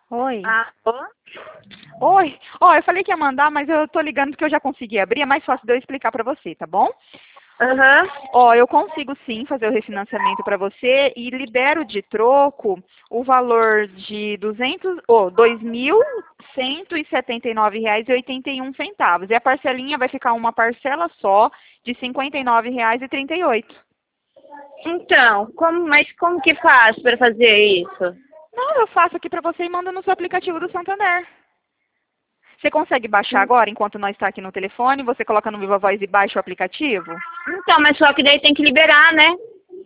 Oi. Alô? Oi. Ó, eu falei que ia mandar, mas eu tô ligando porque eu já consegui abrir. É mais fácil de eu explicar pra você, tá bom? Aham. Ó, eu consigo sim fazer o refinanciamento pra você e libero de troco o valor de 2.179,81. E a parcelinha vai ficar uma parcela só de R$ 59,38. Então, mas como que faz para fazer isso? Não, eu faço aqui pra você e mando no seu aplicativo do Santander. Você consegue baixar agora, enquanto nós está aqui no telefone? Você coloca no Viva Voz e baixa o aplicativo? Então, mas só que daí tem que liberar, né?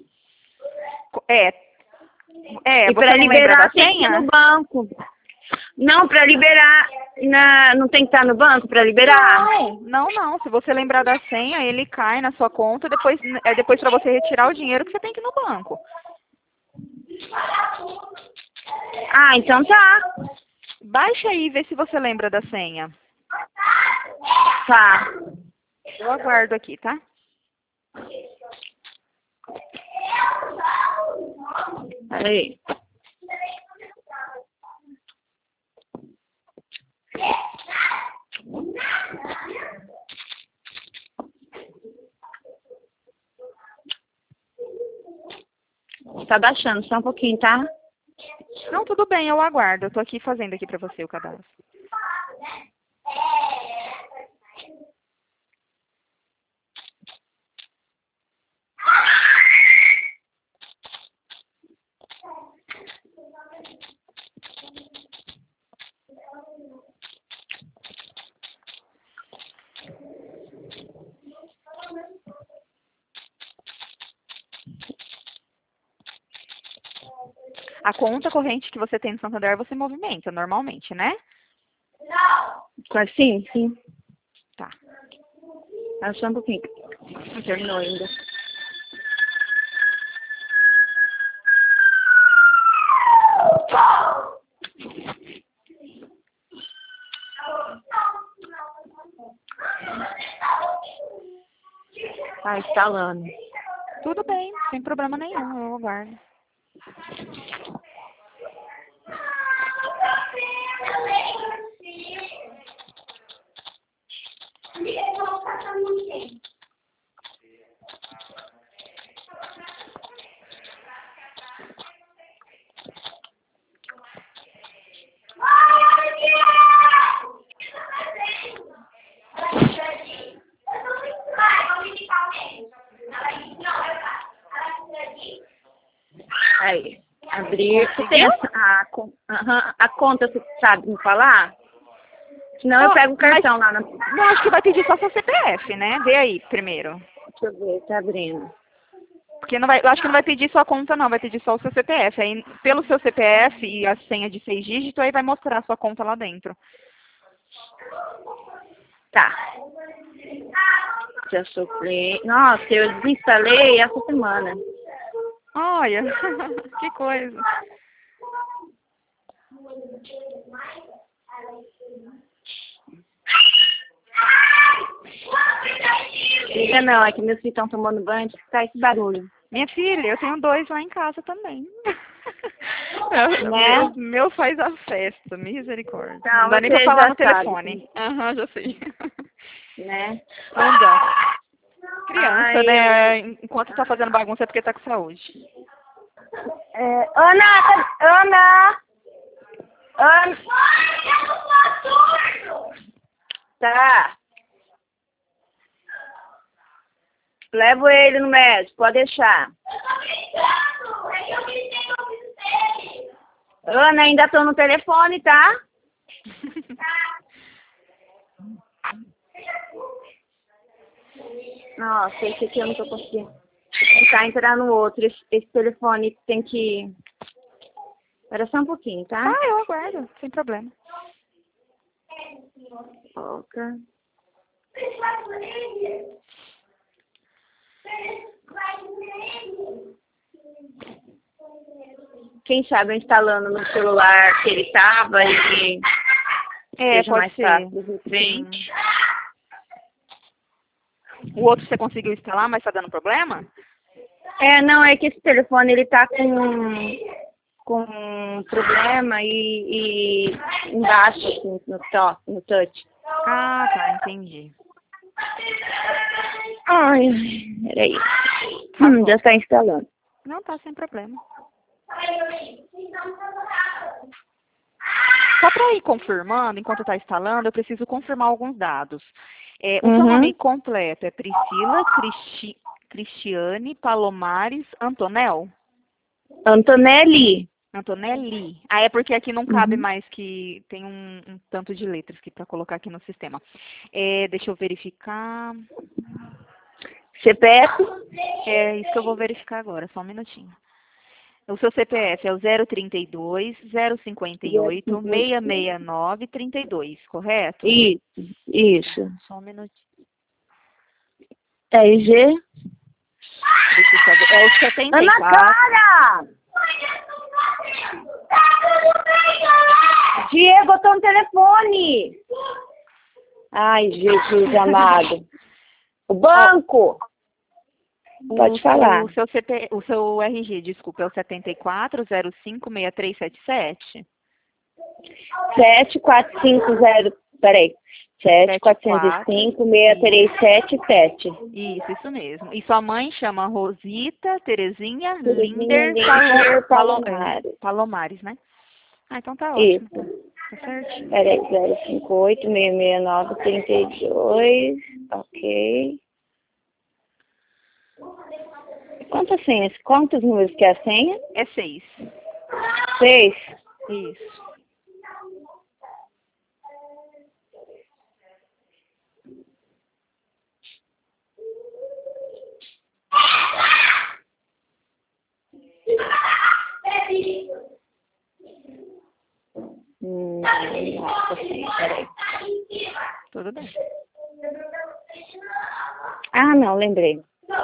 É. É, E você para não lembra da liberar tem que ir no senha? banco. Não, para liberar, não tem que estar no banco para liberar? Não. Se você lembrar da senha, ele cai na sua conta, depois para você retirar o dinheiro que você tem que ir no banco. Ah, então tá. Baixa aí e vê se você lembra da senha. Tá. Eu aguardo aqui, tá? Peraí. Tá baixando só um pouquinho, tá? Não, tudo bem, eu aguardo. Eu tô aqui fazendo aqui para você o cadastro. A conta corrente que você tem no Santander você movimenta normalmente, né? Sim, sim. Tá. Ah, só um pouquinho. Não terminou ainda. Tá instalando. Tudo bem, sem problema nenhum, eu aguardo. Aí. Abrir. Você tem Conseguiu? a conta, você sabe me falar? Senão eu Ó, pego o mas cartão lá na. não acho que vai pedir só seu CPF, né? Vê aí primeiro. Deixa eu ver, tá abrindo. Porque não vai, eu acho que não vai pedir sua conta não, vai pedir só o seu CPF. Aí pelo seu CPF e a senha de 6 dígitos, aí vai mostrar a sua conta lá dentro. Tá. Já sofri. Nossa, eu desinstalei essa semana. Olha, que coisa. Liga não, é que meus filhos estão tomando banho, tá esse barulho. Minha filha, eu tenho 2 lá em casa também. Né? Meu faz a festa, misericórdia. Não Então, dá nem pra você falar já no sabe, telefone. Aham, já sei. né? Não dá. Criança, Ai, eu... né? Enquanto tá fazendo bagunça é porque tá com saúde. Ana! Ana! Tá. Levo ele no médico, pode deixar. Ana, ainda tô no telefone, tá? Nossa, esse aqui eu não tô conseguindo. Vou tentar entrar no outro. Esse telefone tem que... Espera só um pouquinho, tá? Ah, eu aguardo, sem problema. Volta. Quem sabe eu instalando no celular que ele tava e seja Pode mais ser. fácil de Sim. repente. O outro você conseguiu instalar, mas tá dando problema? Não, é que esse telefone ele tá com problema e embaixo, assim, no touch. Ah, tá, entendi. Ai, peraí. Tá bom. Já está instalando. Não, tá sem problema. Só para ir confirmando, enquanto está instalando, eu preciso confirmar alguns dados. O seu nome completo é Priscila Cristiane Palomares Antonel? Antonelli. Antonelli. Ah, é porque aqui não cabe mais, que tem um tanto de letras aqui para colocar aqui no sistema. Deixa eu verificar. CPF? É isso que eu vou verificar agora, só um minutinho. O seu CPF é o 032 058 669 32, correto? Isso. Só um minutinho. RG? Deixa eu só ver. É o 74. Ana Clara! Diego, eu tô no telefone. Ai, Jesus amado. O banco. Pode falar. O seu RG, desculpa, é o 74056377? 7450, peraí. 74056377. Isso mesmo. E sua mãe chama Rosita Terezinha Linder Linder Palomares. Palomares, né? Ah, então tá ótimo. Isso. Tá certo. Peraí, 058 669 32. Ok. Quantas senhas? Quantos números que é a senha? É 6. 6. Isso. Nossa, peraí. Tudo bem. Ah, não, lembrei.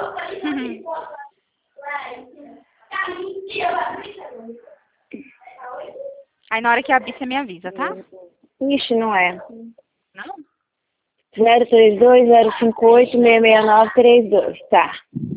Aí na hora que abrir, você me avisa, tá? Ixi, não é. Não? 032 058 669 32. Tá.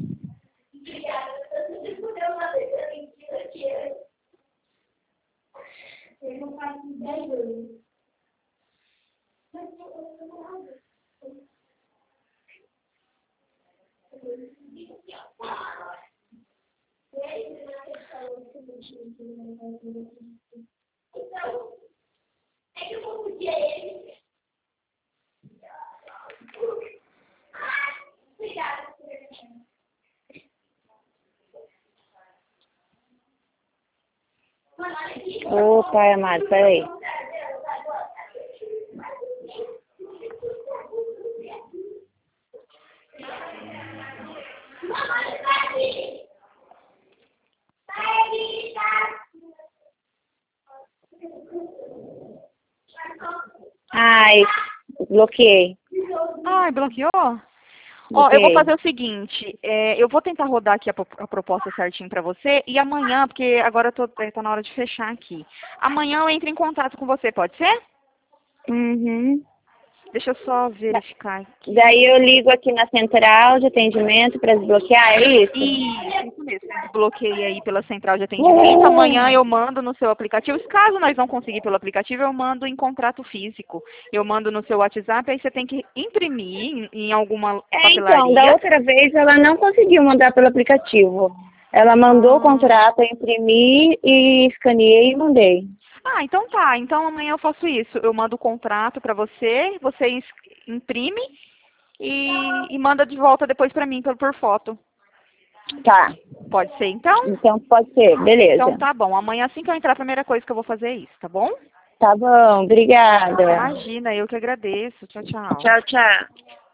Ô, pai amado, peraí. Ai, bloqueei. Ai, bloqueou? Ó, eu vou fazer o seguinte, eu vou tentar rodar aqui a proposta certinho pra você, e amanhã, porque agora tá na hora de fechar aqui. Amanhã eu entro em contato com você, pode ser? Uhum. Deixa eu só verificar aqui. Daí eu ligo aqui na central de atendimento para desbloquear, é isso? Isso mesmo. Você desbloqueia aí pela central de atendimento. Amanhã eu mando no seu aplicativo. Caso nós não conseguir pelo aplicativo, eu mando em contrato físico. Eu mando no seu WhatsApp, aí você tem que imprimir em alguma papelaria. Então, da outra vez ela não conseguiu mandar pelo aplicativo. Ela mandou o contrato, eu imprimi e escaneei e mandei. Ah, então tá. Então amanhã eu faço isso. Eu mando o contrato pra você, você imprime e manda de volta depois pra mim por foto. Tá. Pode ser, então? Então pode ser, beleza. Então tá bom. Amanhã assim que eu entrar, a primeira coisa que eu vou fazer é isso, tá bom? Tá bom, obrigada. Imagina, eu que agradeço. Tchau, tchau. Tchau, tchau.